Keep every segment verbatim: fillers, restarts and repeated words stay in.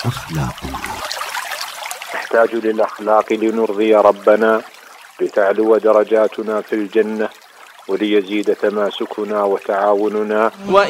أخلاقنا. نحتاج للأخلاق لنرضي ربنا، لتعلو درجاتنا في الجنة، وليزيد تماسكنا وتعاوننا.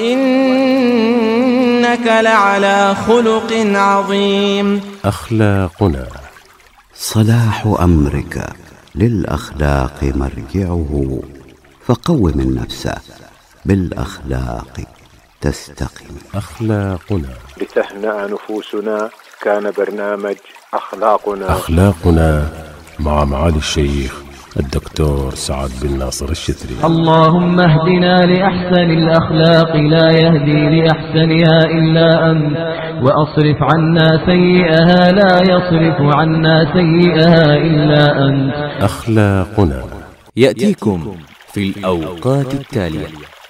وإنك لعلى خلق عظيم. أخلاقنا. صلاح أمرك للأخلاق مرجعه، فقوم النفس بالأخلاق تستقم. أخلاقنا. لتهنأ نفوسنا كان برنامج أخلاقنا. أخلاقنا مع معالي الشيخ الدكتور سعد بن ناصر الشتري. اللهم اهدنا لأحسن الأخلاق، لا يهدي لأحسنها إلا أنت، وأصرف عنا سيئها، لا يصرف عنا سيئها إلا أنت. أخلاقنا يأتيكم في الأوقات التالية: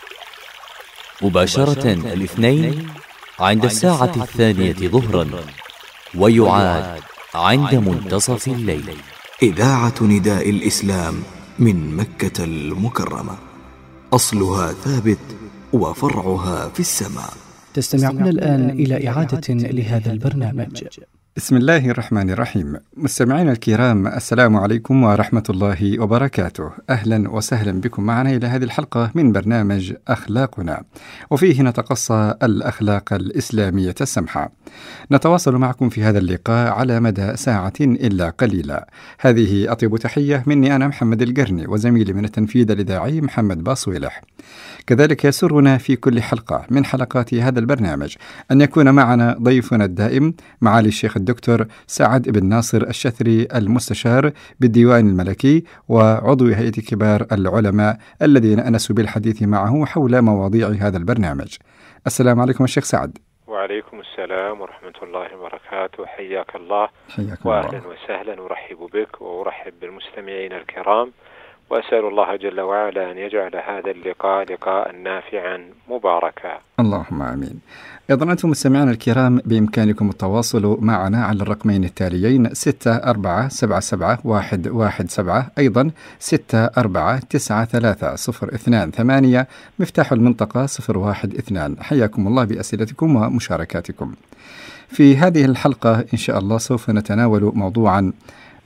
مباشرة الاثنين عند الساعة الثانية ظهرا، ويعاد عند منتصف الليل. إذاعة نداء الإسلام من مكة المكرمة، أصلها ثابت وفرعها في السماء. تستمعون الآن إلى إعادة لهذا البرنامج. بسم الله الرحمن الرحيم. مستمعينا الكرام، السلام عليكم ورحمة الله وبركاته. أهلا وسهلا بكم معنا إلى هذه الحلقة من برنامج أخلاقنا، وفيه نتقصى الأخلاق الإسلامية السمحة. نتواصل معكم في هذا اللقاء على مدى ساعة إلا قليلة. هذه أطيب تحية مني أنا محمد القرني، وزميلي من التنفيذ الإذاعي محمد باصويلح. كذلك يسرنا في كل حلقة من حلقات هذا البرنامج أن يكون معنا ضيفنا الدائم معالي الشيخ الدكتور سعد بن ناصر الشتري، المستشار بالديوان الملكي وعضو هيئة كبار العلماء، الذين أنسوا بالحديث معه حول مواضيع هذا البرنامج. السلام عليكم الشيخ سعد. وعليكم السلام ورحمة الله وبركاته. حياك الله. حياك وأهلا الله. وسهلا، ورحب بك وأرحب بالمستمعين الكرام، وأسأل الله جل وعلا أن يجعل هذا اللقاء لقاء نافعا مباركا. اللهم آمين. أيضا أنتم مستمعين الكرام بإمكانكم التواصل معنا على الرقمين التاليين: ستة أربعة سبعة سبعة واحد واحد سبعة، أيضا ستة أربعة تسعة ثلاثة صفر اثنان ثمانية، مفتاح المنطقة صفر واحد اثنان. حياكم الله بأسئلتكم ومشاركاتكم. في هذه الحلقة إن شاء الله سوف نتناول موضوعا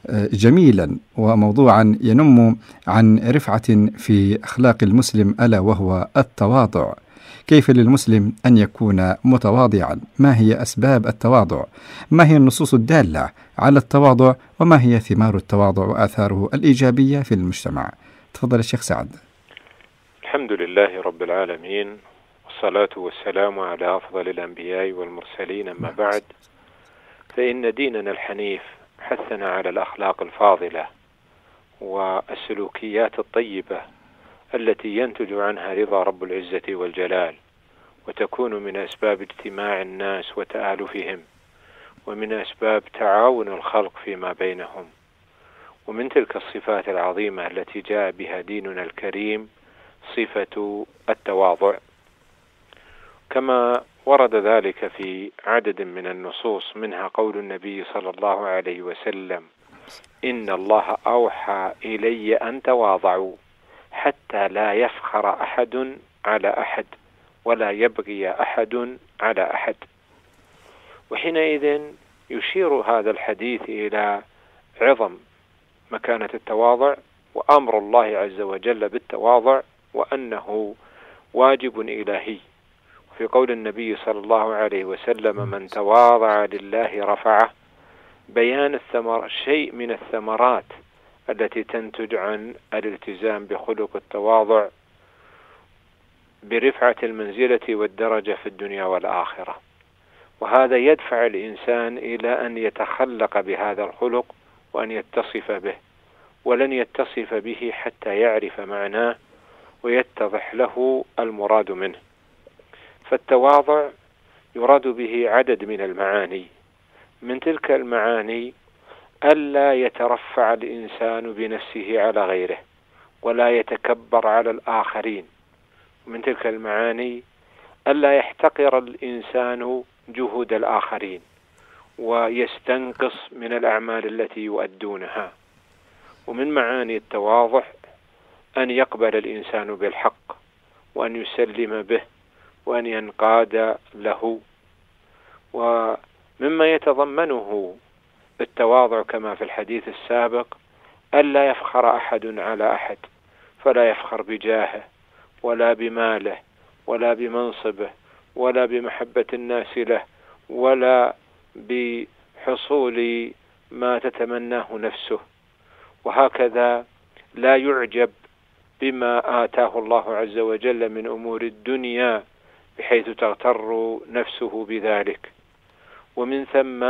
جميلا، وموضوعا ينم عن رفعة في أخلاق المسلم، ألا وهو التواضع. كيف للمسلم أن يكون متواضعا؟ ما هي أسباب التواضع؟ ما هي النصوص الدالة على التواضع؟ وما هي ثمار التواضع وآثاره الإيجابية في المجتمع؟ تفضل الشيخ سعد. الحمد لله رب العالمين، والصلاة والسلام على أفضل الأنبياء والمرسلين، أما بعد، فإن ديننا الحنيف حثنا على الأخلاق الفاضلة والسلوكيات الطيبة التي ينتج عنها رضا رب العزة والجلال، وتكون من أسباب اجتماع الناس وتآلفهم، ومن أسباب تعاون الخلق فيما بينهم. ومن تلك الصفات العظيمة التي جاء بها ديننا الكريم صفة التواضع، كما ورد ذلك في عدد من النصوص، منها قول النبي صلى الله عليه وسلم: إن الله أوحى إلي أن تواضعوا حتى لا يفخر أحد على أحد ولا يبغي أحد على أحد. وحينئذ يشير هذا الحديث إلى عظم مكانة التواضع، وأمر الله عز وجل بالتواضع، وأنه واجب إلهي. في قول النبي صلى الله عليه وسلم: من تواضع لله رفعه، بيان الثمر شيء من الثمرات التي تنتج عن الالتزام بخلق التواضع برفعة المنزلة والدرجة في الدنيا والآخرة. وهذا يدفع الإنسان إلى أن يتخلق بهذا الخلق وأن يتصف به، ولن يتصف به حتى يعرف معناه ويتضح له المراد منه. فالتواضع يراد به عدد من المعاني، من تلك المعاني ألا يترفع الإنسان بنفسه على غيره ولا يتكبر على الآخرين، ومن تلك المعاني ألا يحتقر الإنسان جهود الآخرين ويستنقص من الأعمال التي يؤدونها. ومن معاني التواضع أن يقبل الإنسان بالحق وأن يسلم به وأن ينقاد له. مما يتضمنه التواضع كما في الحديث السابق ألا يفخر أحد على أحد، فلا يفخر بجاهه ولا بماله ولا بمنصبه ولا بمحبة الناس له ولا بحصول ما تتمناه نفسه، وهكذا لا يعجب بما آتاه الله عز وجل من أمور الدنيا بحيث تغتر نفسه بذلك. ومن ثم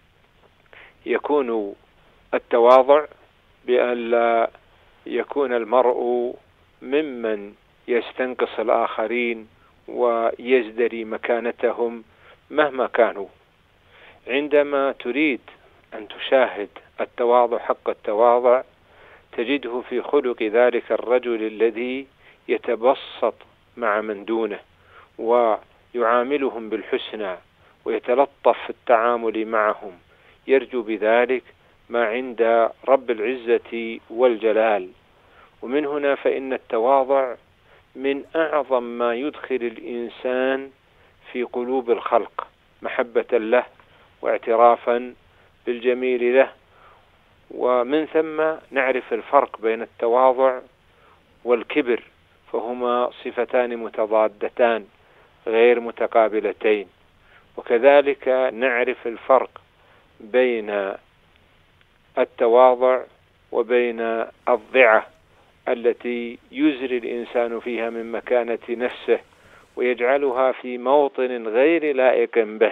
يكون التواضع بأن لا يكون المرء ممن يستنقص الآخرين ويزدري مكانتهم مهما كانوا. عندما تريد أن تشاهد التواضع حق التواضع تجده في خلق ذلك الرجل الذي يتبسط مع من دونه ويعاملهم بالحسنى ويتلطف في التعامل معهم، يرجو بذلك ما عند رب العزة والجلال. ومن هنا فإن التواضع من أعظم ما يدخل الإنسان في قلوب الخلق محبة له واعترافا بالجميل له. ومن ثم نعرف الفرق بين التواضع والكبر، فهما صفتان متضادتان غير متقابلتين. وكذلك نعرف الفرق بين التواضع وبين الضعة التي يزري الإنسان فيها من مكانة نفسه ويجعلها في موطن غير لائق به.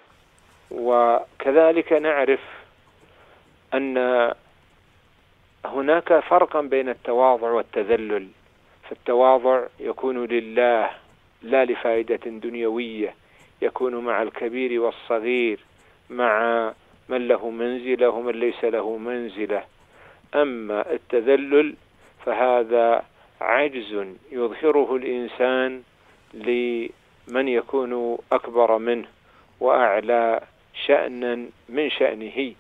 وكذلك نعرف أن هناك فرقا بين التواضع والتذلل، فالتواضع يكون لله لا لفائدة دنيوية، يكون مع الكبير والصغير، مع من له منزلة ومن ليس له منزلة. أما التذلل فهذا عجز يظهره الإنسان لمن يكون أكبر منه وأعلى شأنا من شأنه.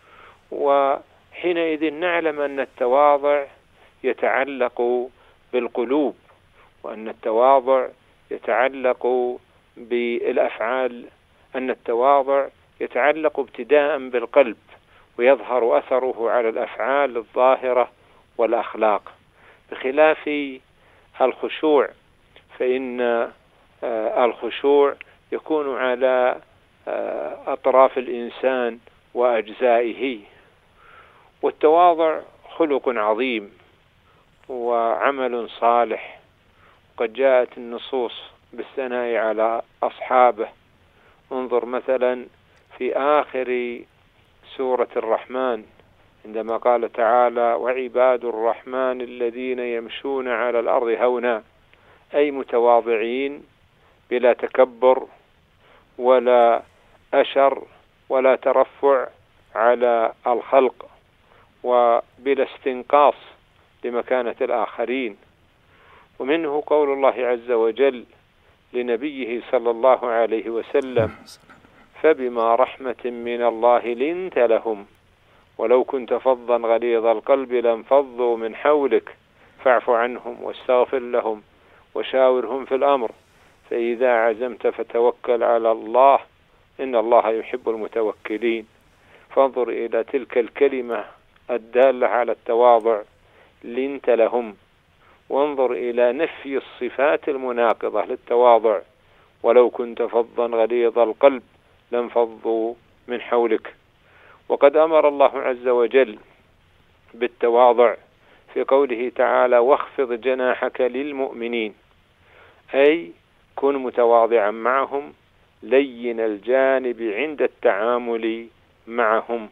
وحينئذ نعلم أن التواضع يتعلق بالقلوب، وأن التواضع يتعلق بالأفعال، أن التواضع يتعلق ابتداء بالقلب ويظهر أثره على الأفعال الظاهرة والأخلاق، بخلاف الخشوع فإن الخشوع يكون على أطراف الإنسان وأجزائه. والتواضع خلق عظيم وعمل صالح، قد جاءت النصوص بالثناء على أصحابه. انظر مثلا في آخر سورة الرحمن عندما قال تعالى: وعباد الرحمن الذين يمشون على الأرض هونا، أي متواضعين بلا تكبر ولا أشر ولا ترفع على الخلق وبلا استنقاص لمكانة الآخرين. ومنه قول الله عز وجل لنبيه صلى الله عليه وسلم: فبما رحمة من الله لنت لهم ولو كنت فظا غليظ القلب لانفضوا من حولك فاعف عنهم واستغفر لهم وشاورهم في الأمر فإذا عزمت فتوكل على الله إن الله يحب المتوكلين. فانظر إلى تلك الكلمة الدالة على التواضع لنت لهم، وانظر إلى نفي الصفات المناقضة للتواضع: ولو كنت فظا غليظ القلب لانفضوا من حولك. وقد أمر الله عز وجل بالتواضع في قوله تعالى: واخفض جناحك للمؤمنين، أي كن متواضعا معهم لين الجانب عند التعامل معهم.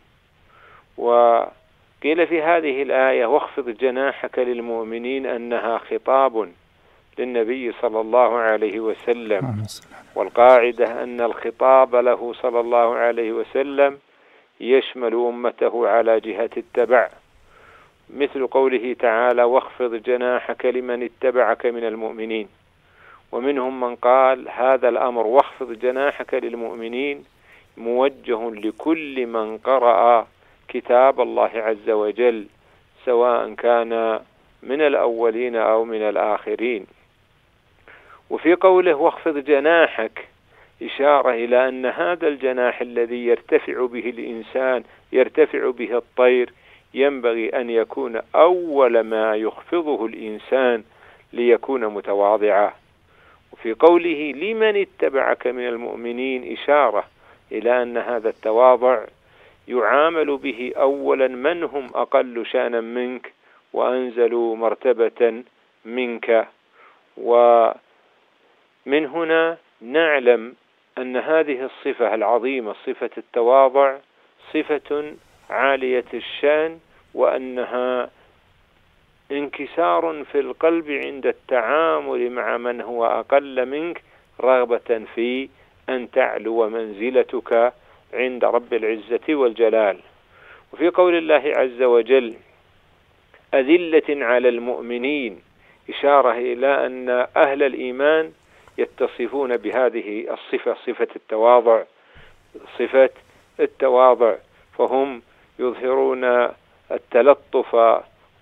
وقيل في هذه الآية: واخفض جناحك للمؤمنين أنها خطاب للنبي صلى الله عليه وسلم، والقاعدة أن الخطاب له صلى الله عليه وسلم يشمل أمته على جهة التبع، مثل قوله تعالى: واخفض جناحك لمن اتبعك من المؤمنين. ومنهم من قال هذا الأمر واخفض جناحك للمؤمنين موجه لكل من قرأ كتاب الله عز وجل، سواء كان من الأولين أو من الآخرين. وفي قوله واخفض جناحك إشارة إلى أن هذا الجناح الذي يرتفع به الإنسان يرتفع به الطير ينبغي أن يكون أول ما يخفضه الإنسان ليكون متواضعا. وفي قوله لمن اتبعك من المؤمنين إشارة إلى أن هذا التواضع يعامل به أولا من هم أقل شأنا منك وأنزلوا مرتبة منك. ومن هنا نعلم أن هذه الصفة العظيمة صفة التواضع صفة عالية الشأن، وأنها انكسار في القلب عند التعامل مع من هو أقل منك رغبة في أن تعلو منزلتك عند رب العزة والجلال. وفي قول الله عز وجل أذلة على المؤمنين إشارة إلى أن أهل الإيمان يتصفون بهذه الصفة صفة التواضع صفة التواضع فهم يظهرون التلطف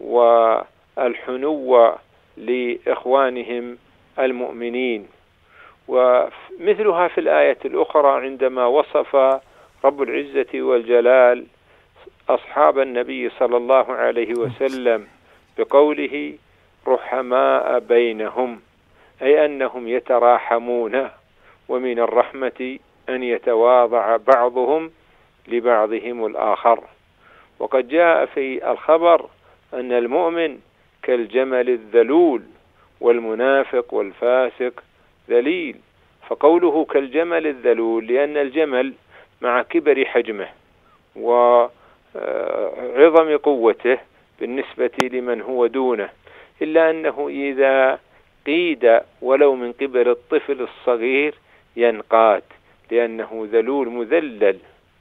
والحنو لإخوانهم المؤمنين. ومثلها في الآية الأخرى عندما وصف رب العزة والجلال أصحاب النبي صلى الله عليه وسلم بقوله رحماء بينهم، أي أنهم يتراحمون، ومن الرحمة أن يتواضع بعضهم لبعضهم الآخر. وقد جاء في الخبر أن المؤمن كالجمل الذلول والمنافق والفاسق ذليل. فقوله كالجمل الذلول لأن الجمل مع كبر حجمه وعظم قوته بالنسبة لمن هو دونه، إلا أنه إذا قيد ولو من قبل الطفل الصغير ينقاد لأنه ذلول مذلل.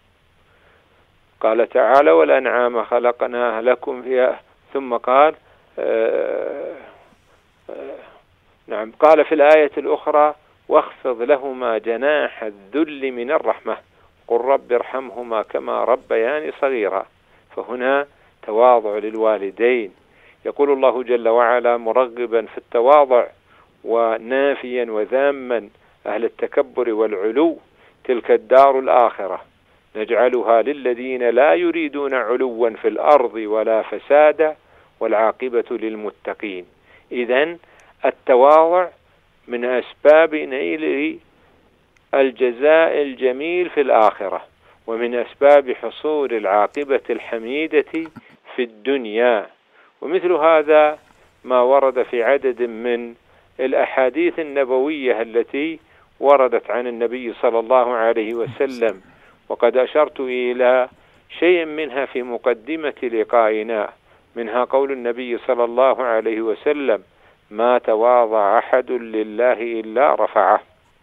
قال تعالى والأنعام خلقناها لكم فيها، ثم قال آه آه نعم قال في الآية الأخرى واخفض لهما جناح الذل من الرحمة قل رب ارحمهما كما ربياني صغيرا. فهنا تواضع للوالدين. يقول الله جل وعلا مرغبا في التواضع ونافيا وذاما أهل التكبر والعلو تلك الدار الآخرة نجعلها للذين لا يريدون علوا في الأرض ولا فسادا والعاقبة للمتقين. إذن التواضع من أسباب نيل الجزاء الجميل في الآخرة، ومن أسباب حصول العاقبة الحميدة في الدنيا. ومثل هذا ما ورد في عدد من الأحاديث النبوية التي وردت عن النبي صلى الله عليه وسلم، وقد أشرت إلى شيء منها في مقدمة لقائنا. منها قول النبي صلى الله عليه وسلم ما تواضع أحد لله إلا رفعه.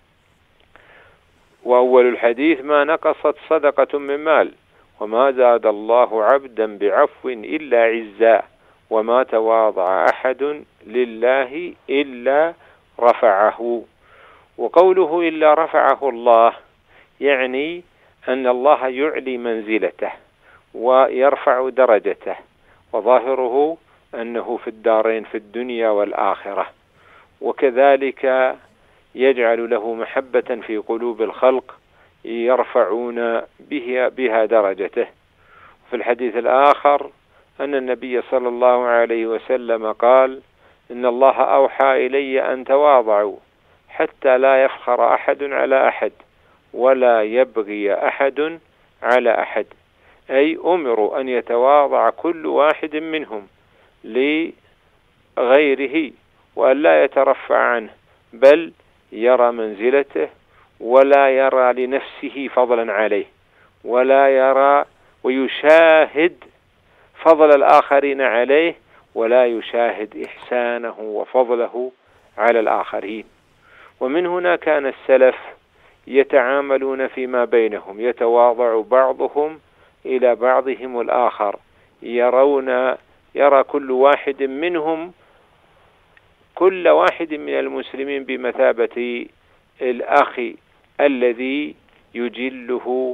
وأول الحديث ما نقصت صدقة من مال وما زاد الله عبدا بعفو إلا عزا وما تواضع أحد لله إلا رفعه. وقوله إلا رفعه الله يعني أن الله يعلي منزلته ويرفع درجته، وظاهره أنه في الدارين في الدنيا والآخرة، وكذلك يجعل له محبة في قلوب الخلق يرفعون بها, بها درجته. في الحديث الآخر أن النبي صلى الله عليه وسلم قال إن الله أوحى إلي أن تواضعوا حتى لا يفخر أحد على أحد ولا يبغي أحد على أحد، أي أمروا أن يتواضع كل واحد منهم لغيره وأن لا يترفع عنه، بل يرى منزلته ولا يرى لنفسه فضلا عليه، ولا يرى ويشاهد فضل الآخرين عليه ولا يشاهد إحسانه وفضله على الآخرين. ومن هنا كان السلف يتعاملون فيما بينهم يتواضع بعضهم إلى بعضهم الآخر، يرون يرى كل واحد منهم كل واحد من المسلمين بمثابة الأخ الذي يجله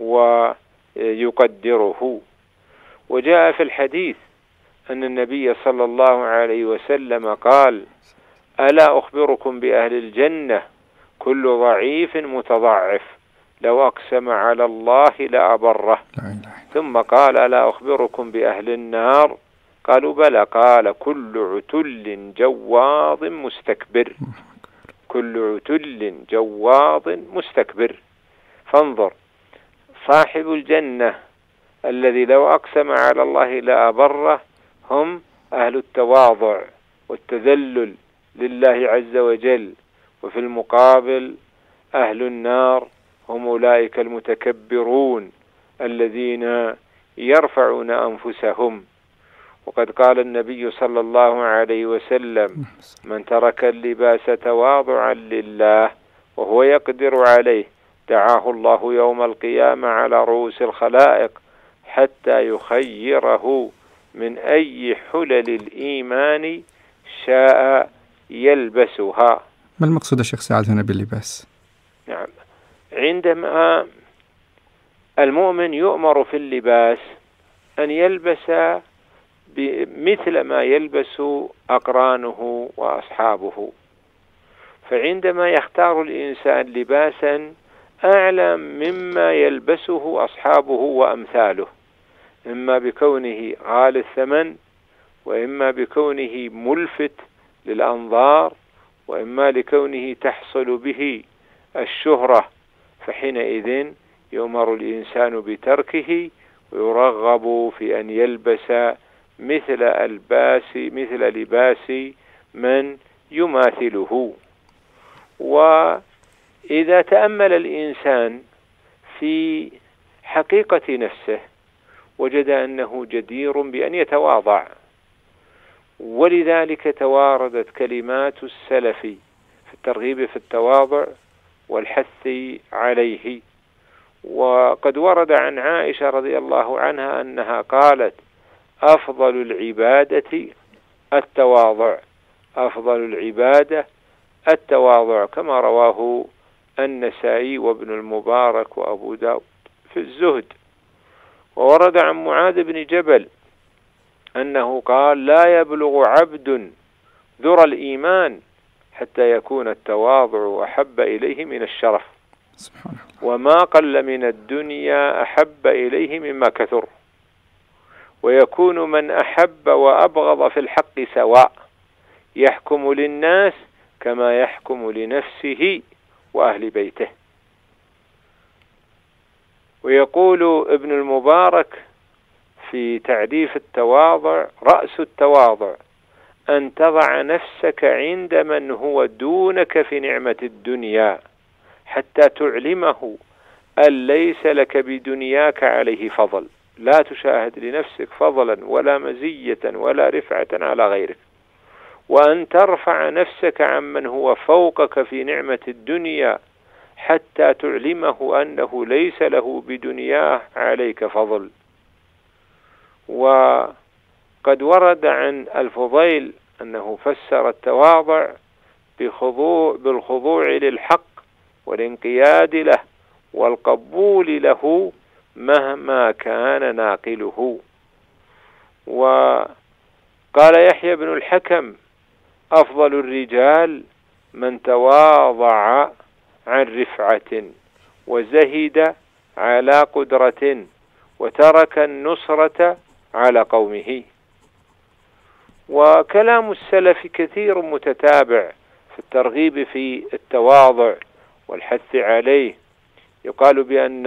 ويقدره. وجاء في الحديث أن النبي صلى الله عليه وسلم قال ألا أخبركم بأهل الجنة كل ضعيف متضعف، لو أقسم على الله لأبره. ثم قال ألا أخبركم بأهل النار؟ قالوا بلى. قال كل عتل جواظ مستكبر، كل عتل جواظ مستكبر. فانظر، صاحب الجنة الذي لو أقسم على الله لأبره هم أهل التواضع والتذلل لله عز وجل، وفي المقابل أهل النار هم أولئك المتكبرون الذين يرفعون أنفسهم. وقد قال النبي صلى الله عليه وسلم: من ترك اللباس تواضعا لله وهو يقدر عليه دعاه الله يوم القيامة على رؤوس الخلائق حتى يخيره من أي حلل الإيمان شاء يلبسها. ما المقصود يا شيخ سعد هنا باللباس؟ نعم، عندما المؤمن يؤمر في اللباس أن يلبس مثل ما يلبس أقرانه وأصحابه، فعندما يختار الإنسان لباسا أعلى مما يلبسه أصحابه وأمثاله، إما بكونه غالي الثمن، وإما بكونه ملفت للأنظار، وإما لكونه تحصل به الشهرة، فحينئذ يؤمر الإنسان بتركه ويرغب في أن يلبس مثل الباس مثل لباس من يماثله. وإذا تأمل الإنسان في حقيقة نفسه وجد أنه جدير بأن يتواضع، ولذلك تواردت كلمات السلف في الترغيب في التواضع والحث عليه. وقد ورد عن عائشة رضي الله عنها أنها قالت: أفضل العبادة التواضع، أفضل العبادة التواضع، كما رواه النسائي وابن المبارك وأبو داود في الزهد. وورد عن معاذ بن جبل أنه قال: لا يبلغ عبد ذر الإيمان حتى يكون التواضع أحب إليه من الشرف، وما قل من الدنيا أحب إليه مما كثر، ويكون من أحب وأبغض في الحق سواء، يحكم للناس كما يحكم لنفسه وأهل بيته. ويقول ابن المبارك في تعريف التواضع: رأس التواضع أن تضع نفسك عند من هو دونك في نعمة الدنيا حتى تعلمه أن ليس لك بدنياك عليه فضل، لا تشاهد لنفسك فضلا ولا مزية ولا رفعة على غيرك، وأن ترفع نفسك عمن هو فوقك في نعمة الدنيا حتى تعلمه أنه ليس له بدنياه عليك فضل. وقد ورد عن الفضيل أنه فسر التواضع بخضوع بالخضوع للحق والانقياد له والقبول له مهما كان ناقله. وقال يحيى بن الحكم: أفضل الرجال من تواضع عن رفعة وزهد على قدرة وترك النصرة على قومه. وكلام السلف كثير متتابع في الترغيب في التواضع والحث عليه. يقال بأن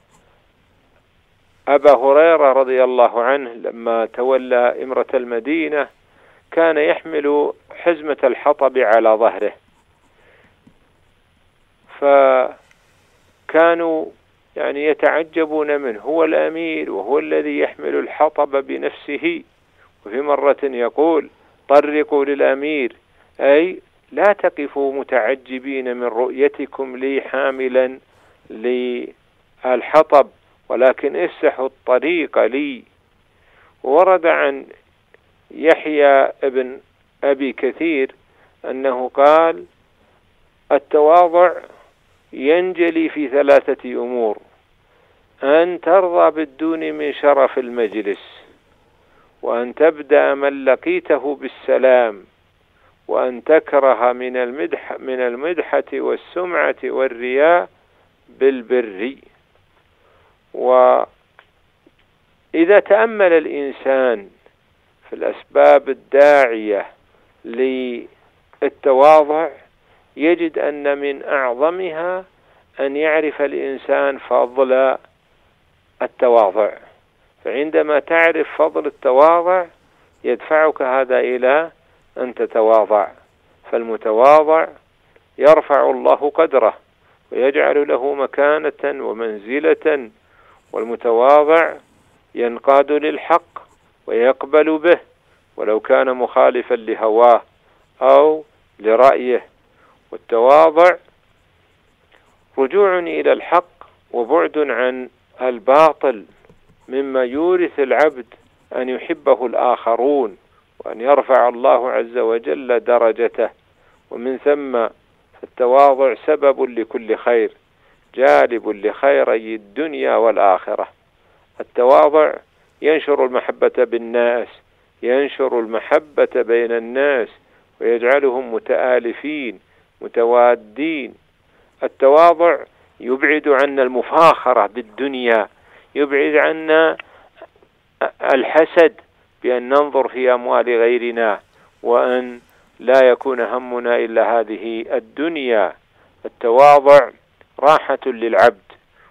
أبا هريرة رضي الله عنه لما تولى إمرة المدينة كان يحمل حزمة الحطب على ظهره، فكانوا يعني يتعجبون منه، هو الأمير وهو الذي يحمل الحطب بنفسه. وفي مرة يقول: طرقوا للأمير، أي لا تقفوا متعجبين من رؤيتكم لي حاملا للحطب، ولكن افسحوا الطريق لي. ورد عن يحيى ابن أبي كثير أنه قال: التواضع ينجلي في ثلاثة أمور: أن ترضى بالدون من شرف المجلس، وأن تبدأ من لقيته بالسلام، وأن تكره من المدح من المدحة والسمعة والرياء بالبر. وإذا تأمل الإنسان في الأسباب الداعية للتواضع يجد أن من أعظمها أن يعرف الإنسان فضل التواضع. فعندما تعرف فضل التواضع يدفعك هذا إلى أن تتواضع. فالمتواضع يرفع الله قدره ويجعل له مكانة ومنزلة، والمتواضع ينقاد للحق ويقبل به ولو كان مخالفا لهواه أو لرأيه. والتواضع رجوع إلى الحق وبعد عن الباطل، مما يورث العبد أن يحبه الآخرون وأن يرفع الله عز وجل درجته. ومن ثم التواضع سبب لكل خير، جالب لخيري الدنيا والآخرة. التواضع ينشر المحبة بالناس، ينشر المحبة بين الناس ويجعلهم متآلفين متوادين. التواضع يبعد عنا المفاخرة بالدنيا، يبعد عنا الحسد بأن ننظر في أموال غيرنا وأن لا يكون همنا إلا هذه الدنيا. التواضع راحة للعبد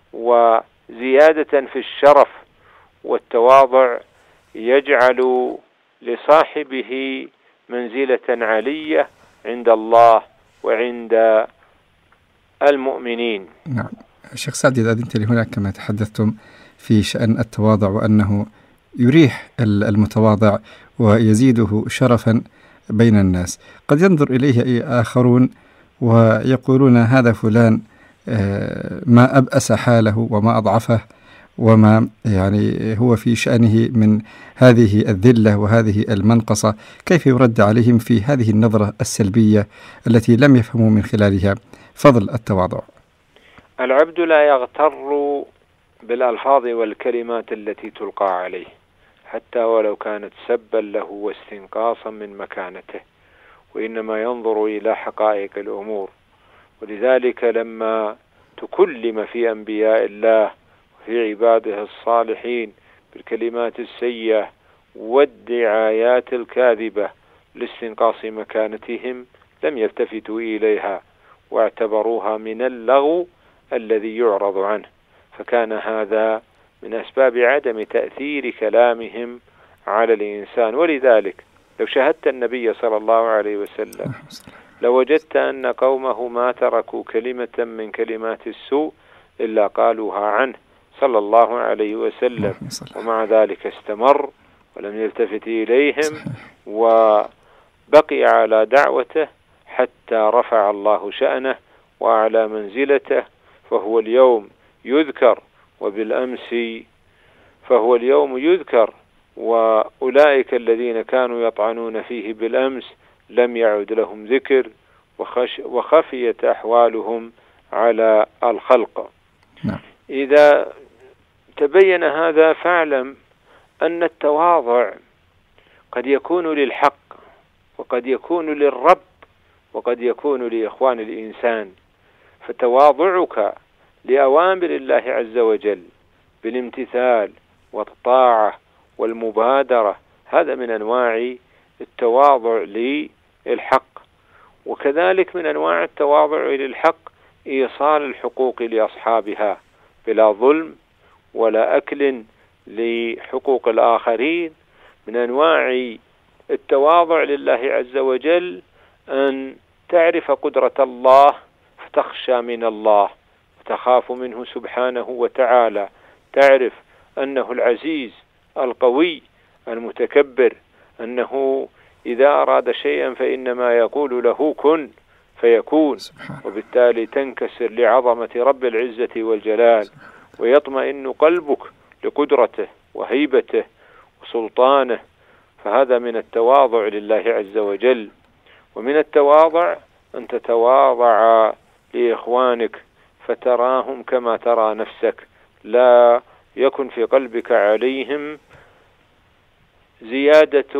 وزيادة في الشرف، والتواضع يجعل لصاحبه منزلة علية عند الله وعند المؤمنين. نعم الشيخ سعد، إذا أذنت لي هناك كما تحدثتم في شأن التواضع وأنه يريح المتواضع ويزيده شرفا بين الناس، قد ينظر إليه آخرون ويقولون هذا فلان ما أبأس حاله وما أضعفه وما يعني هو في شأنه من هذه الذلة وهذه المنقصة. كيف يرد عليهم في هذه النظرة السلبية التي لم يفهموا من خلالها فضل التواضع؟ العبد لا يغتر بالألفاظ والكلمات التي تلقى عليه حتى ولو كانت سبا له واستنقاصا من مكانته، وإنما ينظر إلى حقائق الأمور. ولذلك لما تكلم في أنبياء الله وفي عباده الصالحين بالكلمات السيئة والدعايات الكاذبة لاستنقاص مكانتهم لم يلتفتوا إليها واعتبروها من اللغو الذي يعرض عنه، فكان هذا من أسباب عدم تأثير كلامهم على الإنسان. ولذلك لو شاهدت النبي صلى الله عليه وسلم لوجدت أن قومه ما تركوا كلمة من كلمات السوء إلا قالوها عنه صلى الله عليه وسلم، ومع ذلك استمر ولم يلتفت إليهم وبقي على دعوته حتى رفع الله شأنه وأعلى منزلته. فهو اليوم يذكر وبالأمس فهو اليوم يذكر، وأولئك الذين كانوا يطعنون فيه بالأمس لم يعد لهم ذكر وخش وخفيت أحوالهم على الخلق. نعم. إذا تبين هذا فاعلم أن التواضع قد يكون للحق وقد يكون للرب وقد يكون لإخوان الإنسان. فتواضعك لأوامر الله عز وجل بالامتثال والطاعة والمبادرة هذا من أنواع التواضع للحق. وكذلك من أنواع التواضع للحق إيصال الحقوق لأصحابها بلا ظلم ولا أكل لحقوق الآخرين. من أنواع التواضع لله عز وجل أن تعرف قدرة الله فتخشى من الله وتخاف منه سبحانه وتعالى، تعرف أنه العزيز القوي المتكبر، أنه إذا أراد شيئا فإنما يقول له كن فيكون، وبالتالي تنكسر لعظمة رب العزة والجلال ويطمئن قلبك لقدرته وهيبته وسلطانه. فهذا من التواضع لله عز وجل. ومن التواضع أن تتواضع لإخوانك فتراهم كما ترى نفسك، لا يكن في قلبك عليهم زيادة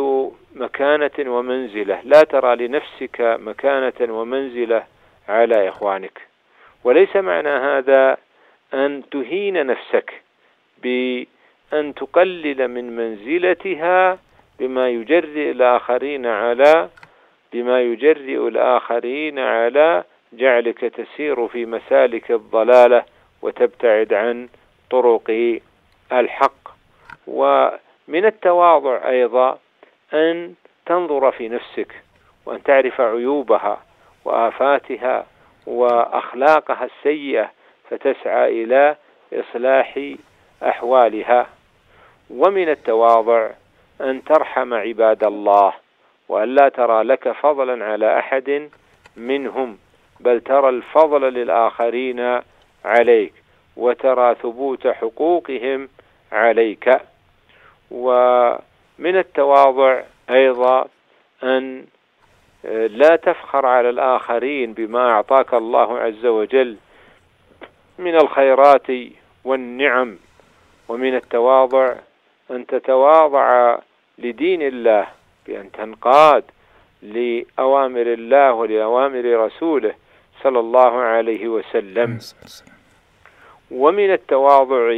مكانة ومنزلة، لا ترى لنفسك مكانة ومنزلة على إخوانك. وليس معنى هذا أن تهين نفسك بأن تقلل من منزلتها بما يجرئ الآخرين على بما يجرئ الآخرين على جعلك تسير في مسالك الضلالة وتبتعد عن طرق الحق. ومن التواضع أيضا أن تنظر في نفسك وأن تعرف عيوبها وآفاتها وأخلاقها السيئة فتسعى إلى إصلاح أحوالها. ومن التواضع أن ترحم عباد الله وأن لا ترى لك فضلا على أحد منهم، بل ترى الفضل للآخرين عليك وترى ثبوت حقوقهم عليك. ومن التواضع أيضا أن لا تفخر على الآخرين بما أعطاك الله عز وجل من الخيرات والنعم. ومن التواضع أن تتواضع لدين الله بأن تنقاد لأوامر الله ولأوامر رسوله صلى الله عليه وسلم. ومن التواضع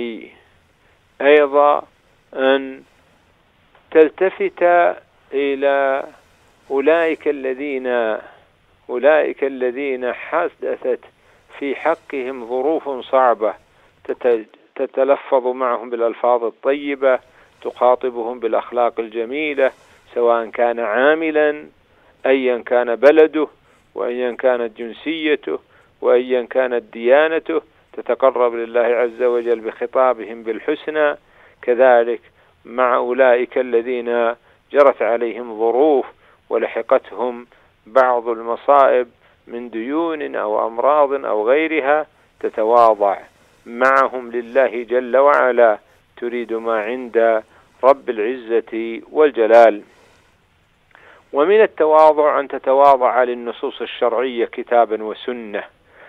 أيضا أن تلتفت إلى أولئك الذين أولئك الذين حدثت في حقهم ظروف صعبة، تتلفظ معهم بالألفاظ الطيبة، تخاطبهم بالأخلاق الجميلة، سواء كان عاملا أيا كان بلده وأيا كانت جنسيته وأيا كانت ديانته، تتقرب لله عز وجل بخطابهم بالحسنى. كذلك مع أولئك الذين جرت عليهم ظروف ولحقتهم بعض المصائب من ديون أو أمراض أو غيرها، تتواضع معهم لله جل وعلا، تريد ما عند رب العزة والجلال. ومن التواضع أن تتواضع للنصوص الشرعية كتابا وسنة،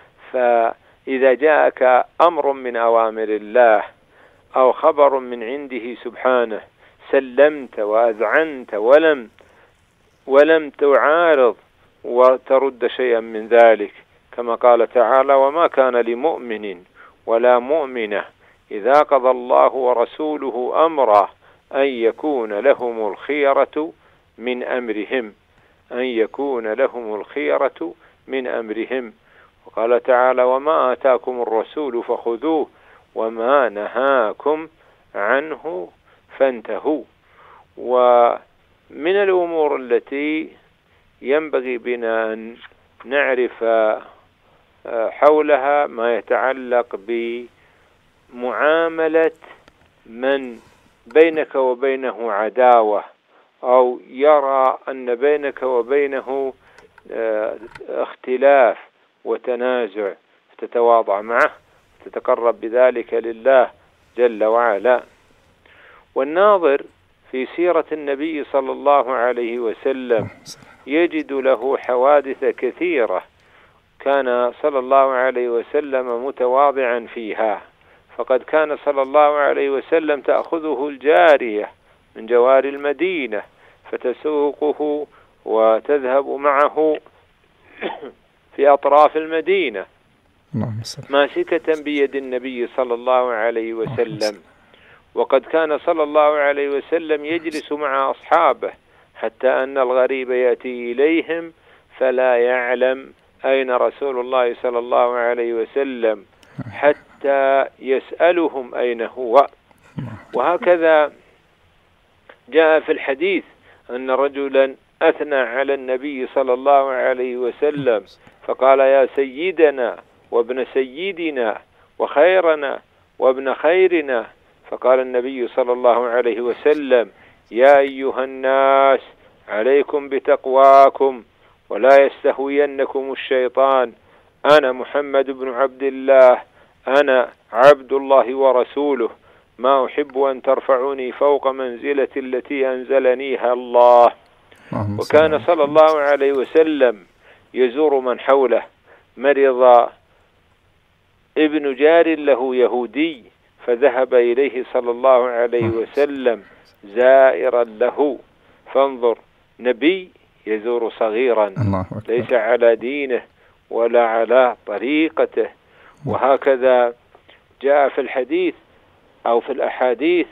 فإذا جاءك أمر من أوامر الله أو خبر من عنده سبحانه سلمت وأذعنت ولم ولم تعارض وترد شيئا من ذلك، كما قال تعالى: وما كان لمؤمن ولا مؤمنة إذا قضى الله ورسوله أمرا أن يكون لهم الخيرة من أمرهم أن يكون لهم الخيرة من أمرهم. وقال تعالى: وما آتاكم الرسول فخذوه وما نهاكم عنه فانتهوا. ومن الأمور التي ينبغي بنا أن نعرف حولها ما يتعلق بمعاملة من بينك وبينه عداوة أو يرى أن بينك وبينه اختلاف وتنازع، تتواضع معه، تتقرب بذلك لله جل وعلا. والناظر في سيرة النبي صلى الله عليه وسلم يجد له حوادث كثيرة كان صلى الله عليه وسلم متواضعا فيها. فقد كان صلى الله عليه وسلم تأخذه الجارية من جوار المدينة فتسوقه وتذهب معه في أطراف المدينة ماسكة بيد النبي صلى الله عليه وسلم. وقد كان صلى الله عليه وسلم يجلس مع أصحابه حتى أن الغريب يأتي إليهم فلا يعلم أين رسول الله صلى الله عليه وسلم حتى يسألهم أين هو. وهكذا جاء في الحديث أن رجلا أثنى على النبي صلى الله عليه وسلم فقال: يا سيدنا وابن سيدنا وخيرنا وابن خيرنا. فقال النبي صلى الله عليه وسلم: يا أيها الناس عليكم بتقواكم ولا يستهوينكم الشيطان، أنا محمد بن عبد الله، أنا عبد الله ورسوله، ما أحب أن ترفعوني فوق منزلة التي أنزلنيها الله. وكان صلى الله عليه وسلم يزور من حوله. مرض ابن جار له يهودي فذهب إليه صلى الله عليه وسلم زائرا له، فانظر نبي يزور صغيرا الله أكبر. ليس على دينه ولا على طريقته. وهكذا جاء في الحديث أو في الأحاديث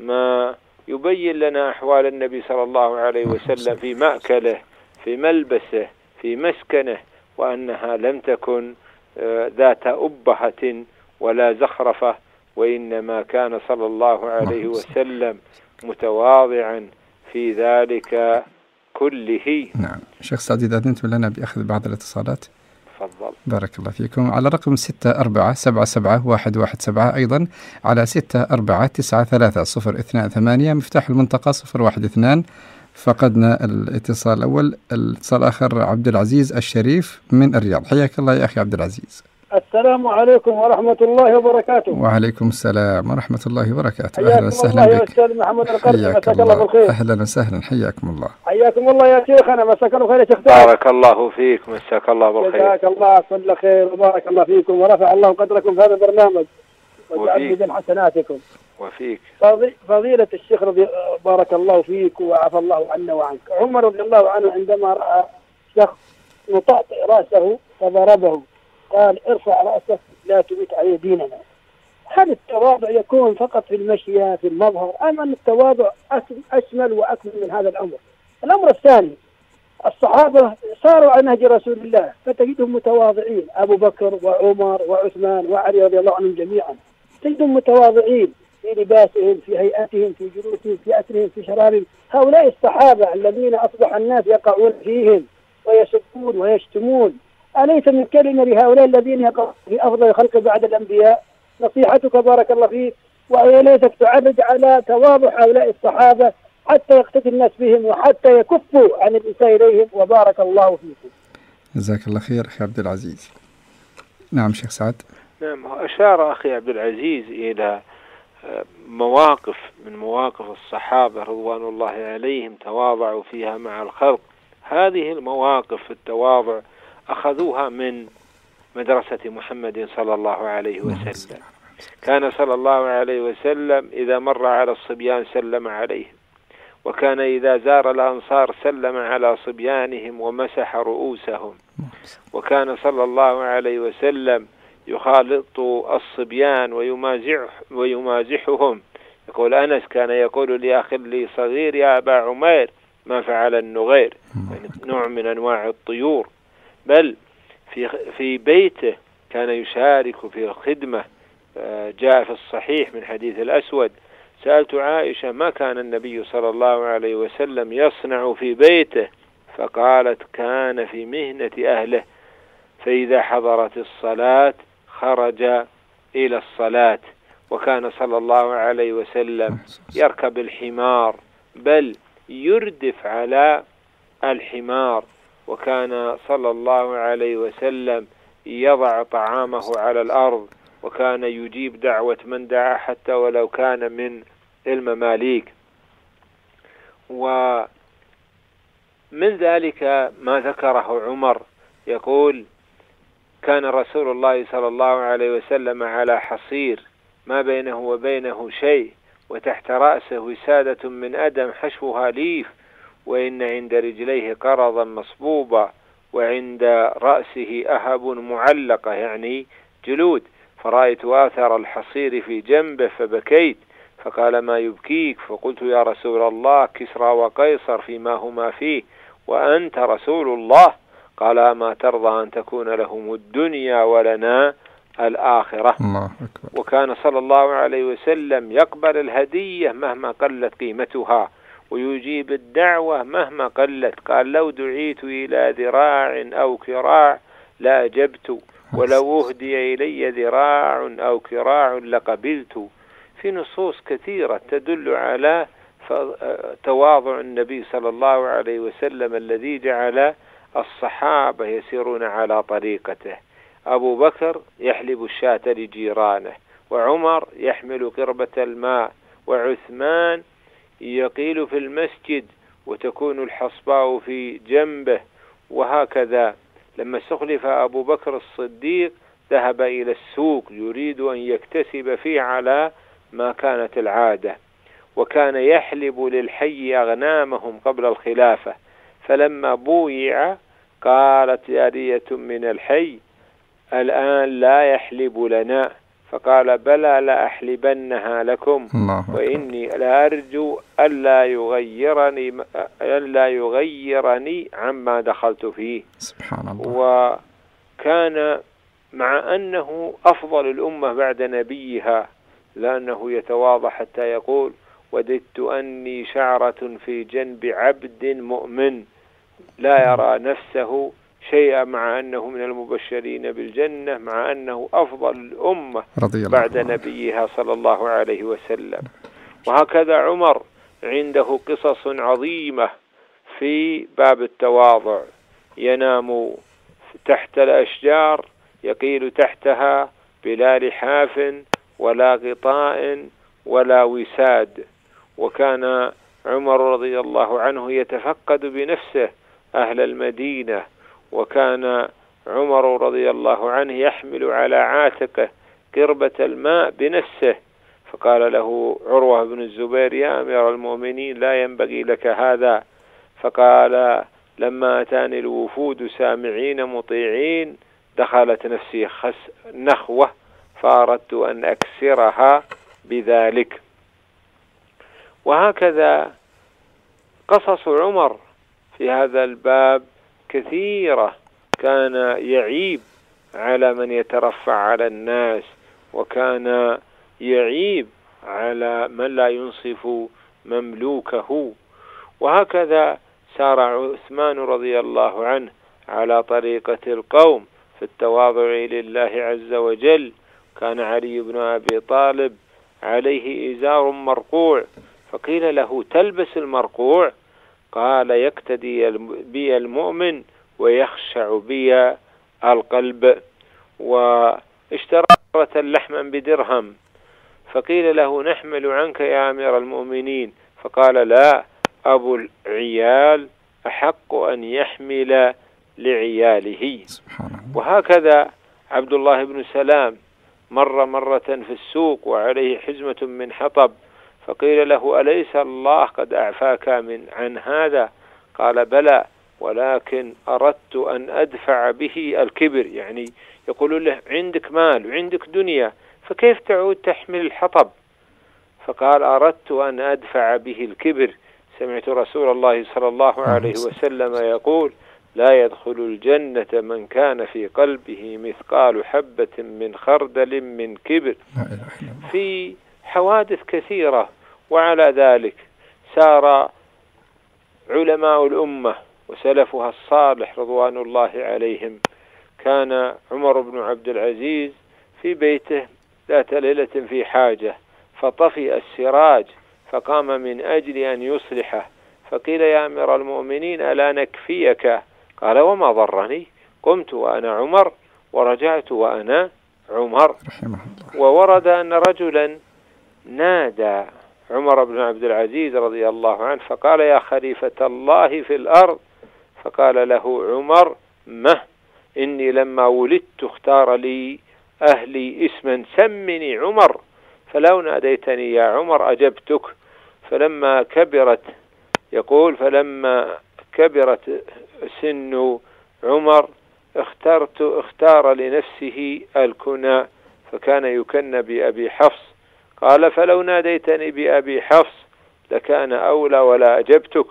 ما يبين لنا أحوال النبي صلى الله عليه وسلم في مأكله، في ملبسه، في مسكنه، وأنها لم تكن ذات أبهة ولا زخرفة، وإنما كان صلى الله عليه وسلم متواضعا في ذلك كله. نعم. شيخ سعد، إذا أذنتم لنا بأخذ بعض الاتصالات. تفضل. بارك الله فيكم. على رقم ستة أربعة سبعة سبعة واحد واحد سبعة، أيضا على ستة أربعة تسعة ثلاثة صفر اثنان ثمانية، مفتاح المنطقة صفر واحد اثنان. فقدنا الاتصال الأول. الاتصال الآخر عبد العزيز الشريف من الرياض. حياك الله يا أخي عبد العزيز. السلام عليكم ورحمة الله وبركاته. وعليكم السلام ورحمة الله وبركاته. أهلا وسهلا بك. حياك الله يا محمد القرني، مساك الله بالخير. أهلا وسهلا، حياكم الله. حياكم الله يا شيخنا، مساك الله خير يا شيخ. بارك الله فيك، مساك الله بالخير. جزاك الله كل خير وبارك الله فيكم ورفع الله قدركم في هذا البرنامج وجعل ميزان حسناتكم. وفيك. فضيلة الشيخ رضي بارك الله فيك وعفى الله عنا وعنك. عمر رضي الله عنه عندما رأى شخص مطأطئ رأسه فضربه قال ارفع رأسك لا تميت عليه ديننا. هل التواضع يكون فقط في المشية في المظهر، أم أن التواضع أشمل وأكمل من هذا الأمر؟ الأمر الثاني، الصحابة صاروا على نهج رسول الله فتجدهم متواضعين، أبو بكر وعمر وعثمان وعلي رضي الله عنهم جميعا، تجدهم متواضعين في لباسهم، في هيئتهم، في جلوسهم، في أكلهم، في شرابهم. هؤلاء الصحابة الذين أصبح الناس يقعون فيهم ويسبون ويشتمون، أليس من كلمة لهؤلاء الذين يقعون في أفضل الخلق بعد الأنبياء؟ نصيحتك بارك الله فيك، وهي ليست تعرج على تواضع هؤلاء الصحابة حتى يقتدي الناس بهم وحتى يكفوا عن الإساءة إليهم، وبارك الله فيكم. جزاك الله خير أخي عبد العزيز. نعم شيخ سعد. نعم، أشار أخي عبد العزيز إلى مواقف من مواقف الصحابة رضوان الله عليهم تواضعوا فيها مع الخلق. هذه المواقف في التواضع أخذوها من مدرسة محمد صلى الله عليه وسلم. كان صلى الله عليه وسلم إذا مر على الصبيان سلم عليهم، وكان إذا زار الأنصار سلم على صبيانهم ومسح رؤوسهم، وكان صلى الله عليه وسلم يخالط الصبيان ويمازح ويمازحهم. يقول أنس كان يقول لأخ لي صغير يا أبا عمير ما فعل النغير، يعني نوع من أنواع الطيور. بل في في بيته كان يشارك في الخدمة. جاء في الصحيح من حديث الأسود سألت عائشة ما كان النبي صلى الله عليه وسلم يصنع في بيته، فقالت كان في مهنة أهله، فإذا حضرت الصلاة خرج إلى الصلاة. وكان صلى الله عليه وسلم يركب الحمار بل يردف على الحمار، وكان صلى الله عليه وسلم يضع طعامه على الأرض، وكان يجيب دعوة من دعا حتى ولو كان من المماليك. ومن ذلك ما ذكره عمر، يقول كان رسول الله صلى الله عليه وسلم على حصير ما بينه وبينه شيء، وتحت رأسه وسادة من أدم حشوها ليف، وإن عند رجليه قرضا مصبوبا، وعند رأسه أهب معلقة يعني جلود، فرأيت آثر الحصير في جنبه فبكيت، فقال ما يبكيك؟ فقلت يا رسول الله كسرى وقيصر فيما هما فيه وأنت رسول الله. قال أما ترضى أن تكون لهم الدنيا ولنا الآخرة؟ الله أكبر. وكان صلى الله عليه وسلم يقبل الهدية مهما قلت قيمتها، ويجيب الدعوة مهما قلت. قال لو دعيت إلى ذراع أو كراع لأجبت، ولو أهدي إلي ذراع أو كراع لقبلت. في نصوص كثيرة تدل على تواضع النبي صلى الله عليه وسلم الذي جعل الصحابة يسيرون على طريقته. أبو بكر يحلب الشاة لجيرانه، وعمر يحمل قربة الماء، وعثمان يقيل في المسجد وتكون الحصباء في جنبه. وهكذا لما استخلف أبو بكر الصديق ذهب إلى السوق يريد أن يكتسب فيه على ما كانت العادة، وكان يحلب للحي أغنامهم قبل الخلافة، فلما بويع قالت جارية من الحي الآن لا يحلب لنا، فقال بلى لأحلبنها لكم وإني لأرجو ألا يغيرني ألا يغيرني عما دخلت فيه. سبحان الله. وكان مع أنه أفضل الأمة بعد نبيها لأنه يتواضع حتى يقول وددت أني شعرة في جنب عبد مؤمن لا يرى نفسه شيئا مع أنه من المبشرين بالجنة، مع أنه أفضل الأمة بعد نبيها صلى الله عليه وسلم. وهكذا عمر عنده قصص عظيمة في باب التواضع، ينام تحت الأشجار يقيل تحتها بلا لحاف ولا غطاء ولا وساد. وكان عمر رضي الله عنه يتفقد بنفسه أهل المدينة، وكان عمر رضي الله عنه يحمل على عاتقه قربة الماء بنفسه، فقال له عروة بن الزبير يا أمير المؤمنين لا ينبغي لك هذا، فقال لما أتاني الوفود سامعين مطيعين دخلت نفسي خس نخوة فأردت أن أكسرها بذلك. وهكذا قصص عمر في هذا الباب كثيرة، كان يعيب على من يترفع على الناس، وكان يعيب على من لا ينصف مملوكه. وهكذا سار عثمان رضي الله عنه على طريقة القوم في التواضع لله عز وجل. كان علي بن أبي طالب عليه إزار مرقوع، فقيل له تلبس المرقوع؟ قال يقتدي بي المؤمن ويخشع بي القلب. واشترى لحما بدرهم، فقيل له نحمل عنك يا أمير المؤمنين، فقال لا، أبو العيال أحق أن يحمل لعياله. وهكذا عبد الله بن سلام مر مرة في السوق وعليه حزمة من حطب، فقيل له أليس الله قد أعفاك من عن هذا؟ قال بلى، ولكن أردت أن أدفع به الكبر، يعني يقول له عندك مال وعندك دنيا فكيف تعود تحمل الحطب؟ فقال أردت أن أدفع به الكبر. سمعت رسول الله صلى الله عليه وسلم يقول لا يدخل الجنة من كان في قلبه مثقال حبة من خردل من كبر. في حوادث كثيرة. وعلى ذلك سار علماء الأمة وسلفها الصالح رضوان الله عليهم. كان عمر بن عبد العزيز في بيته ذات ليلة في حاجة، فطفئ السراج فقام من أجل أن يصلحه، فقيل يا أمير المؤمنين ألا نكفيك؟ قال وما ضرني، قمت وأنا عمر ورجعت وأنا عمر. وورد أن رجلا نادى عمر بن عبد العزيز رضي الله عنه فقال يا خليفة الله في الأرض، فقال له عمر مه، إني لما ولدت اختار لي أهلي اسما سمني عمر، فلو ناديتني يا عمر أجبتك. فلما كبرت يقول فلما كبرت سن عمر اخترت اختار لنفسه الكنى، فكان يكنى بأبي حفص. قال فلو ناديتني بأبي حفص لكان أولى ولا أجبتك.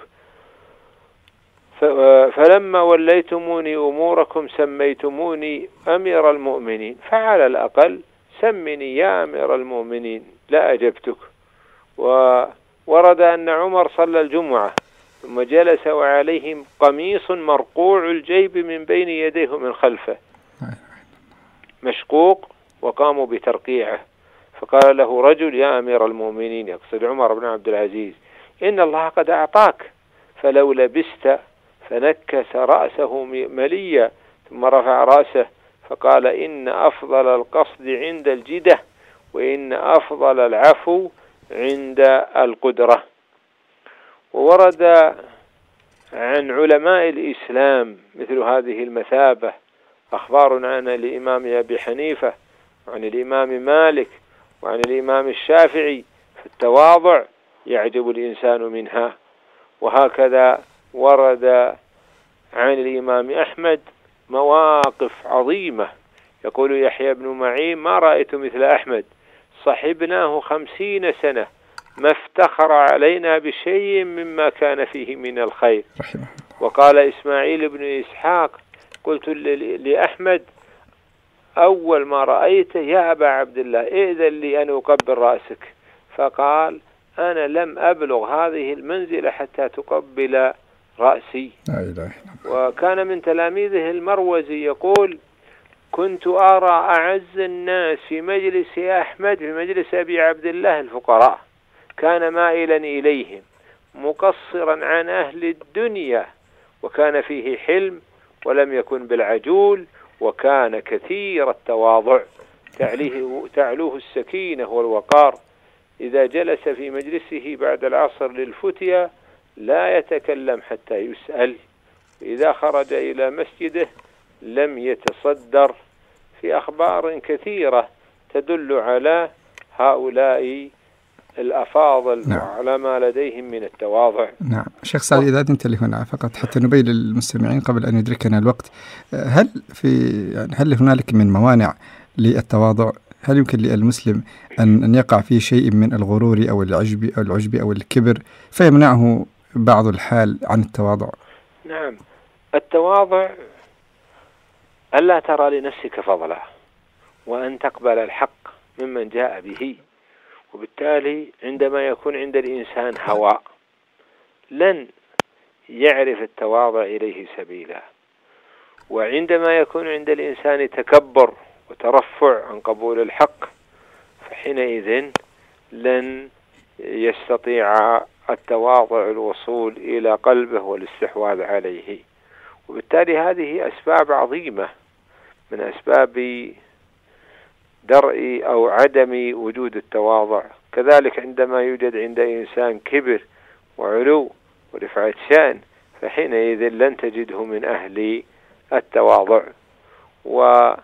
فلما وليتموني أموركم سميتموني أمير المؤمنين، فعلى الأقل سمني يا أمير المؤمنين لا أجبتك. وورد أن عمر صلى الجمعة ثم جلس وعليه قميص مرقوع الجيب من بين يديه من خلفه مشقوق، وقاموا بترقيعه. فقال له رجل يا أمير المؤمنين، يقصد عمر بن عبد العزيز، إن الله قد أعطاك، فلو لبست. فنكس رأسه مليا ثم رفع رأسه فقال إن أفضل القصد عند الجدة، وإن أفضل العفو عند القدرة. وورد عن علماء الإسلام مثل هذه المثابة أخبار عن الإمام أبي حنيفة وعن الإمام مالك وعن الإمام الشافعي في التواضع يعجب الإنسان منها. وهكذا ورد عن الإمام أحمد مواقف عظيمة. يقول يحيى بن معين: ما رأيت مثل أحمد، صحبناه خمسين سنة ما افتخر علينا بشيء مما كان فيه من الخير. وقال إسماعيل بن إسحاق: قلت لأحمد أول ما رأيته: يا أبا عبد الله إذن لي أن أقبل رأسك. فقال: أنا لم أبلغ هذه المنزلة حتى تقبل رأسي. لا إله. وكان من تلاميذه المروزي يقول: كنت أرى أعز الناس في مجلس أحمد في مجلس أبي عبد الله الفقراء، كان مائلا إليهم مقصرا عن أهل الدنيا، وكان فيه حلم ولم يكن بالعجول، وكان كثير التواضع، تعليه تعلوه السكينة والوقار. إذا جلس في مجلسه بعد العصر للفتية لا يتكلم حتى يسأل، إذا خرج إلى مسجده لم يتصدر. في أخبار كثيرة تدل على هؤلاء الأفاضل نعم. وعلى ما لديهم من التواضع. نعم شيخ سعد، إذا أنت لي هنا فقط حتى نبين للمستمعين قبل أن يدركنا الوقت، هل في يعني هل هنالك من موانع للتواضع؟ هل يمكن للمسلم أن أن يقع في شيء من الغرور أو العجب أو العجب أو الكبر فيمنعه بعض الحال عن التواضع؟ نعم، التواضع ألا ترى لنفسك فضلا، وأن تقبل الحق ممن جاء به. وبالتالي عندما يكون عند الإنسان هواء لن يعرف التواضع إليه سبيلا، وعندما يكون عند الإنسان تكبر وترفع عن قبول الحق فحينئذ لن يستطيع التواضع الوصول إلى قلبه والاستحواذ عليه. وبالتالي هذه أسباب عظيمة من أسباب درء أو عدم وجود التواضع. كذلك عندما يوجد عند إنسان كبر وعلو ورفعة شأن فحينئذ لن تجده من أهل التواضع. وعلماء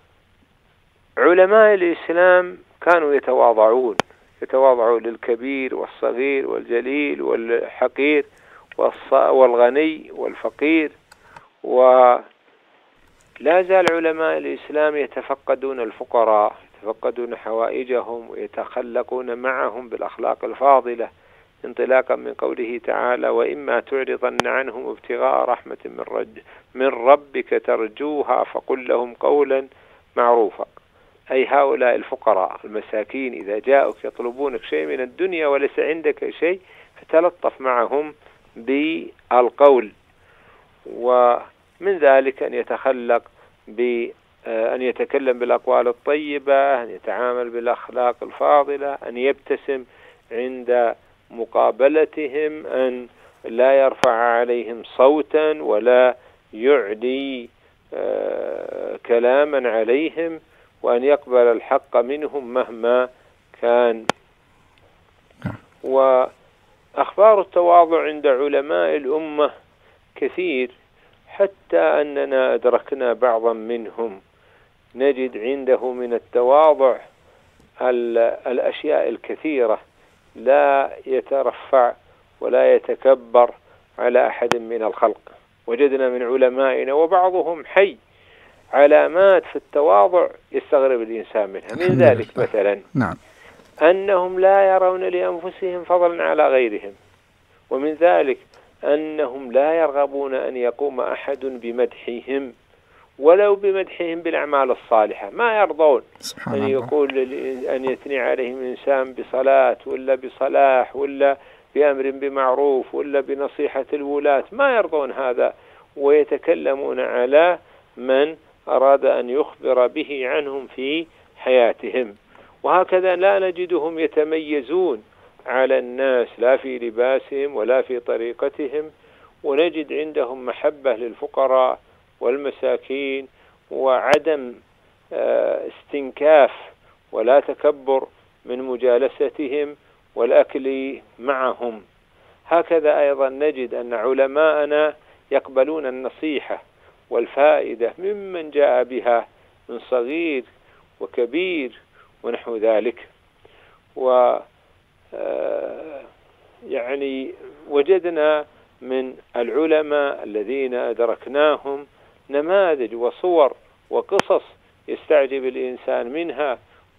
الإسلام كانوا يتواضعون يتواضعون للكبير والصغير والجليل والحقير والغني والفقير. ولا زال علماء الإسلام يتفقدون الفقراء، يتفقدون حوائجهم ويتخلقون معهم بالأخلاق الفاضلة، انطلاقا من قوله تعالى: وإما تعرضن عنهم ابتغاء رحمة من, رج من ربك ترجوها فقل لهم قولا معروفا. أي هؤلاء الفقراء المساكين إذا جاءوك يطلبونك شيء من الدنيا وليس عندك شيء فتلطف معهم بالقول. ومن ذلك أن يتخلق بأن يتكلم بالأقوال الطيبة، أن يتعامل بالأخلاق الفاضلة، أن يبتسم عند مقابلتهم، أن لا يرفع عليهم صوتا ولا يعلي كلاما عليهم، وأن يقبل الحق منهم مهما كان. وأخبار التواضع عند علماء الأمة كثير، حتى أننا أدركنا بعضا منهم نجد عنده من التواضع الأشياء الكثيرة، لا يترفع ولا يتكبر على أحد من الخلق. وجدنا من علمائنا وبعضهم حي علامات في التواضع يستغرب الإنسان منها. من ذلك مثلا نعم. أنهم لا يرون لأنفسهم فضلا على غيرهم، ومن ذلك أنهم لا يرغبون أن يقوم أحد بمدحهم ولو بمدحهم بالأعمال الصالحة، ما يرضون أن يقول أن يثني عليهم إنسان بصلاة ولا بصلاح ولا بأمر بمعروف ولا بنصيحة الولاة، ما يرضون هذا، ويتكلمون على من أراد أن يخبر به عنهم في حياتهم. وهكذا لا نجدهم يتميزون على الناس لا في لباسهم ولا في طريقتهم، ونجد عندهم محبة للفقراء والمساكين وعدم استنكاف ولا تكبر من مجالستهم والأكل معهم. هكذا أيضا نجد أن علماءنا يقبلون النصيحة والفائدة ممن جاء بها من صغير وكبير ونحو ذلك. و يعني وجدنا من العلماء الذين أدركناهم نماذج وصور وقصص يستعجب الإنسان منها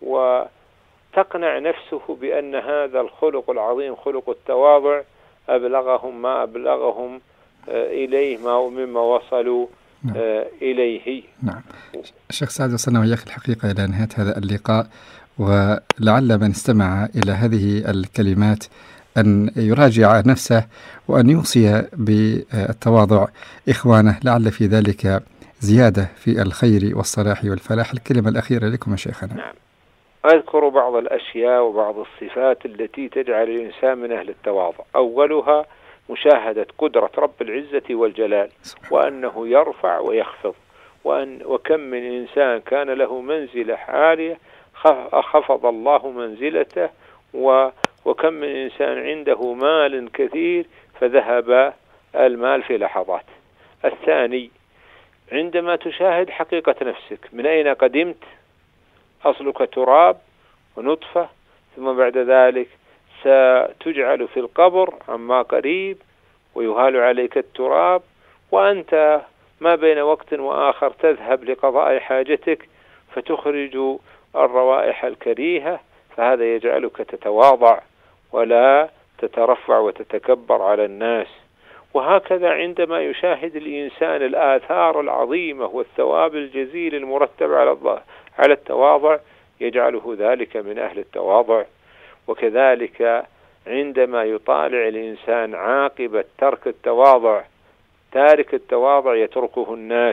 وتقنع نفسه بأن هذا الخلق العظيم خلق التواضع أبلغهم ما أبلغهم إليه ما مما وصلوا نعم. إليه. نعم. الشيخ سعد، وصلنا وياك الحقيقة إلى نهاية هذا اللقاء، ولعل من استمع إلى هذه الكلمات أن يراجع نفسه وأن يوصي بالتواضع إخوانه، لعل في ذلك زيادة في الخير والصلاح والفلاح. الكلمة الأخيرة لكم يا شيخنا. نعم. أذكر بعض الأشياء وبعض الصفات التي تجعل الإنسان من أهل التواضع. أولها مشاهدة قدرة رب العزة والجلال، وأنه يرفع ويخفض، وأن وكم من إنسان كان له منزلة عالية خفض الله منزلته، و وكم من إنسان عنده مال كثير فذهب المال في لحظات. الثاني، عندما تشاهد حقيقة نفسك، من أين قدمت؟ أصلك تراب ونطفة، ثم بعد ذلك ستجعل في القبر عما قريب ويهال عليك التراب، وأنت ما بين وقت وآخر تذهب لقضاء حاجتك فتخرج الروائح الكريهة، فهذا يجعلك تتواضع ولا تترفع وتتكبر على الناس. وهكذا عندما يشاهد الإنسان الآثار العظيمة والثواب الجزيل المرتب على على التواضع يجعله ذلك من أهل التواضع. وكذلك عندما يطالع الإنسان عاقبة ترك التواضع، تارك التواضع يتركه الناس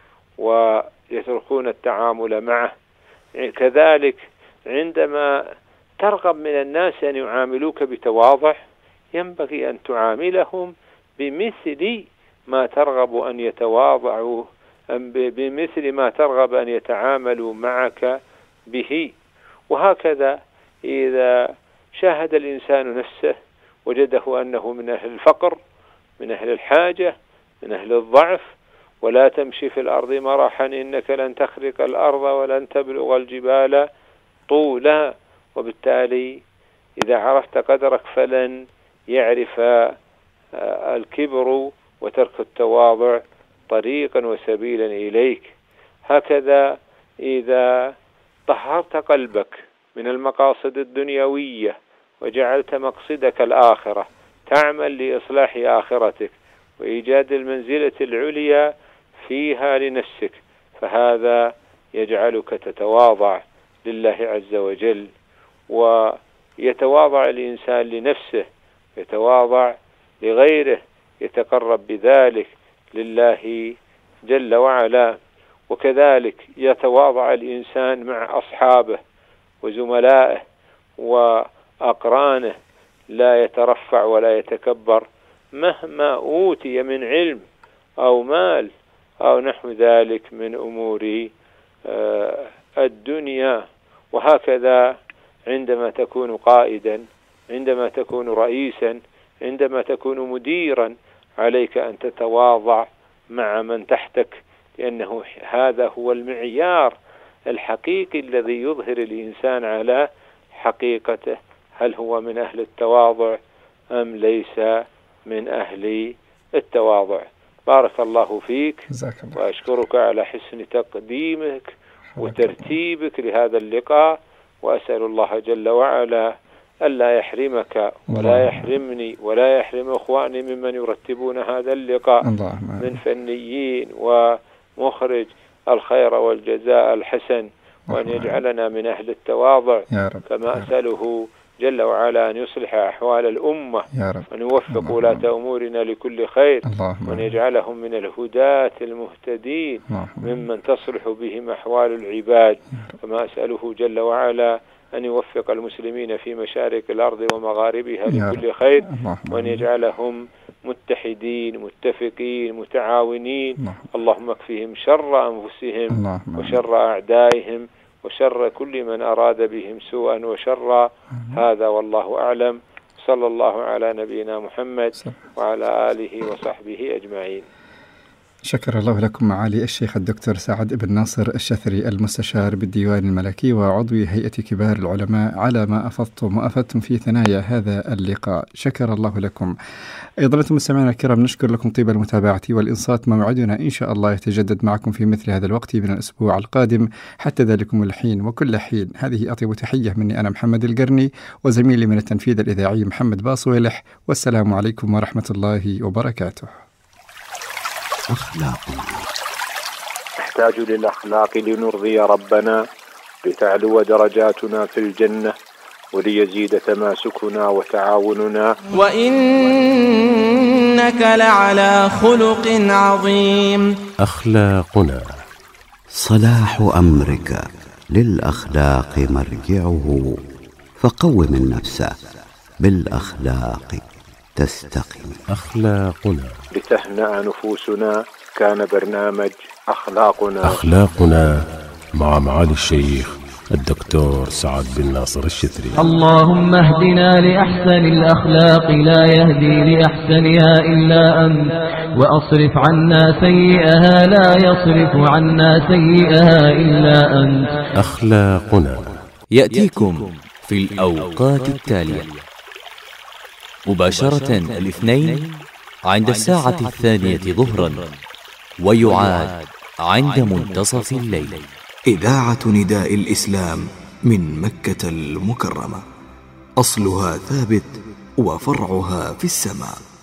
ويتركون التعامل معه. كذلك عندما ترغب من الناس أن يعاملوك بتواضع، ينبغي أن تعاملهم بمثل ما ترغب أن يتواضعوا، بمثل ما ترغب أن يتعاملوا معك به. وهكذا إذا شاهد الإنسان نفسه وجده أنه من أهل الفقر، من أهل الحاجة، من أهل الضعف، ولا تمشي في الأرض مرحا إنك لن تخرق الأرض ولن تبلغ الجبال طولا. وبالتالي إذا عرفت قدرك فلن يعرف الكبر وترك التواضع طريقا وسبيلا إليك. هكذا إذا طهرت قلبك من المقاصد الدنيوية وجعلت مقصدك الآخرة، تعمل لإصلاح آخرتك وإيجاد المنزلة العليا فيها لنفسك، فهذا يجعلك تتواضع لله عز وجل. ويتواضع الإنسان لنفسه، يتواضع لغيره، يتقرب بذلك لله جل وعلا. وكذلك يتواضع الإنسان مع أصحابه وزملائه وأقرانه، لا يترفع ولا يتكبر مهما أوتي من علم أو مال أو نحو ذلك من أمور الدنيا. وهكذا عندما تكون قائدا، عندما تكون رئيسا، عندما تكون مديرا، عليك أن تتواضع مع من تحتك، لأنه هذا هو المعيار الحقيقي الذي يظهر الإنسان على حقيقته، هل هو من أهل التواضع أم ليس من أهل التواضع. بارك الله فيك، وأشكرك على حسن تقديمك وترتيبك لهذا اللقاء، وأسأل الله جل وعلا ألا يحرمك ولا يحرمني ولا يحرم إخواني ممن يرتبون هذا اللقاء من فنيين ومخرج الخير والجزاء الحسن، وأن يجعلنا من أهل التواضع، كما أسأله جل وعلا أن يصلح أحوال الأمة، وأن يوفق ولاة أمورنا لكل خير، وأن يجعلهم من الهداة المهتدين ممن تصلح بهم أحوال العباد، كما أسأله جل وعلا أن يوفق المسلمين في مشارق الأرض ومغاربها لكل خير، وأن يجعلهم متحدين متفقين متعاونين. اللهم اكفهم شر أنفسهم وشر أعدائهم وشر كل من أراد بهم سوءا وشرا. هذا والله أعلم. صلى الله على نبينا محمد وعلى آله وصحبه أجمعين. شكر الله لكم معالي الشيخ الدكتور سعد بن ناصر الشثري، المستشار بالديوان الملكي وعضو هيئة كبار العلماء، على ما أفضتم وأفدتم في ثنايا هذا اللقاء. شكر الله لكم. أيضا أنتم مستمعينا الكرام، نشكر لكم طيب المتابعة والإنصات. موعدنا إن شاء الله يتجدد معكم في مثل هذا الوقت من الأسبوع القادم. حتى ذلكم الحين وكل حين، هذه أطيب تحية مني أنا محمد القرني وزميلي من التنفيذ الإذاعي محمد باصويلح، والسلام عليكم ورحمة الله وبركاته. أخلاق نحتاج للأخلاق لنرضي ربنا، لتعلو درجاتنا في الجنة، وليزيد تماسكنا وتعاوننا. وإنك لعلى خلق عظيم. أخلاقنا صلاح أمرك للأخلاق مرجعه، فقوم النفس بالأخلاق تستقيم. أخلاقنا لتهنأ نفوسنا. كان برنامج أخلاقنا أخلاقنا مع معالي الشيخ الدكتور سعد بن ناصر الشثري. اللهم اهدنا لأحسن الأخلاق لا يهدي لأحسنها إلا أنت، وأصرف عنا سيئها لا يصرف عنا سيئها إلا أنت. أخلاقنا يأتيكم في الأوقات التالية: مباشرة الاثنين عند الساعة الثانية ظهرا، ويعاد عند منتصف الليل. إذاعة نداء الإسلام من مكة المكرمة، أصلها ثابت وفرعها في السماء.